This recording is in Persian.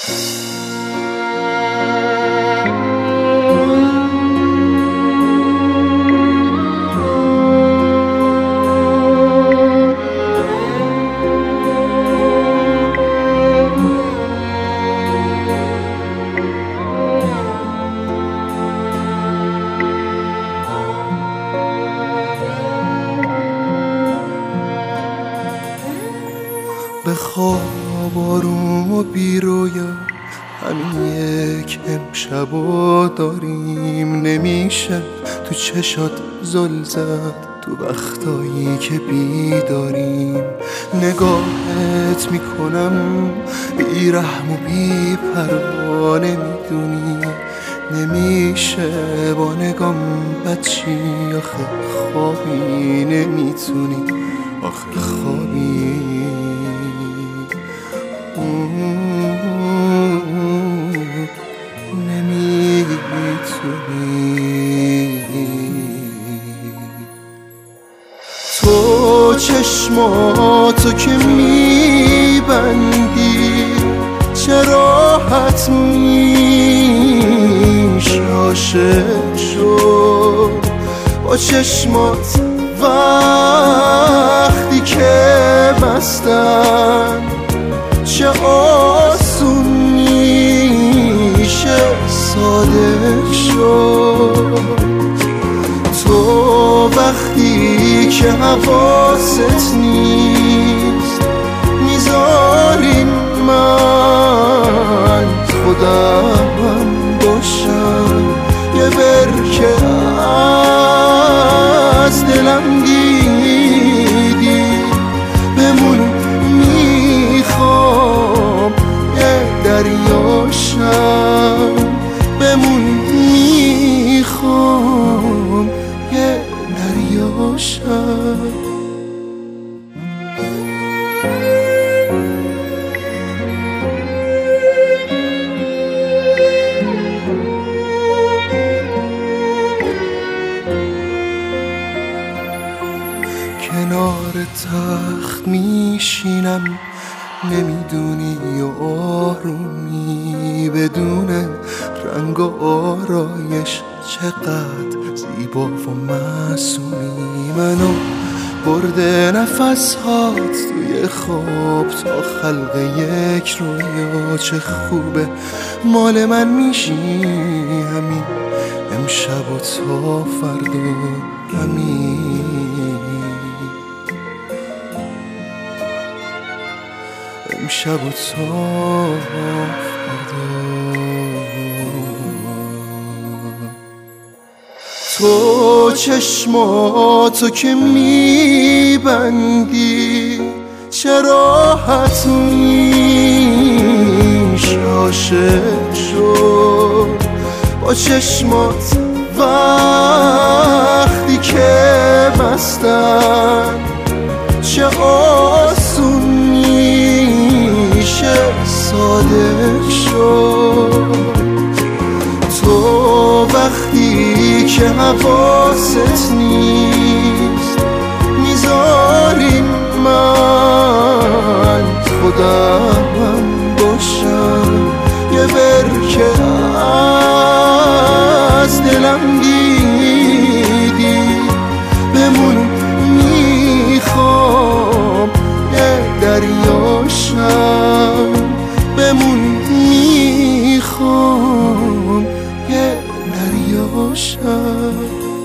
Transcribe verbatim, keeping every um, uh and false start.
به خواب آروم و بیرویا همین یک امشبو داریم. نمیشه تو چشات زل زد تو وقتایی که بیداریم. نگاهت میکنم بی رحم و بی پروا، نمیدونی نمیشه با نگام بچی. آخه خوابی نمیتونی، آخه خوابی تو چشماتو که میبندی چه راحت میشه عاشق شد با چشمات وقتی که بستن. چه آسون میشه صادق شد تو وقتی که حواست نیست. میذارین من خودم باشم یه برکه از دلم دیدی بمون. میخوام یه دریاشم بمون. میخوام یه دریاشم. کنار تخت میشینم نمیدونی و آرومی بدون رنگ و آرایش چقدر زیبا و معصومی. منو برده نفس هات توی خواب تا خلق یک رویا. چه خوبه مال من میشی همین امشب و تا فردا همین امشب و تا فردا. تو چشماتو که میبندی چه راحت میشه عاشق شد با چشمات وقتی که بستن. چه آسون میشه صادق شد تو وقتی که حواست نیست. میذارین من خودم باشم یه برکه از دلم دیدی بمون. میخوام یه دریاشم بمون. میخوام یه دریاشم.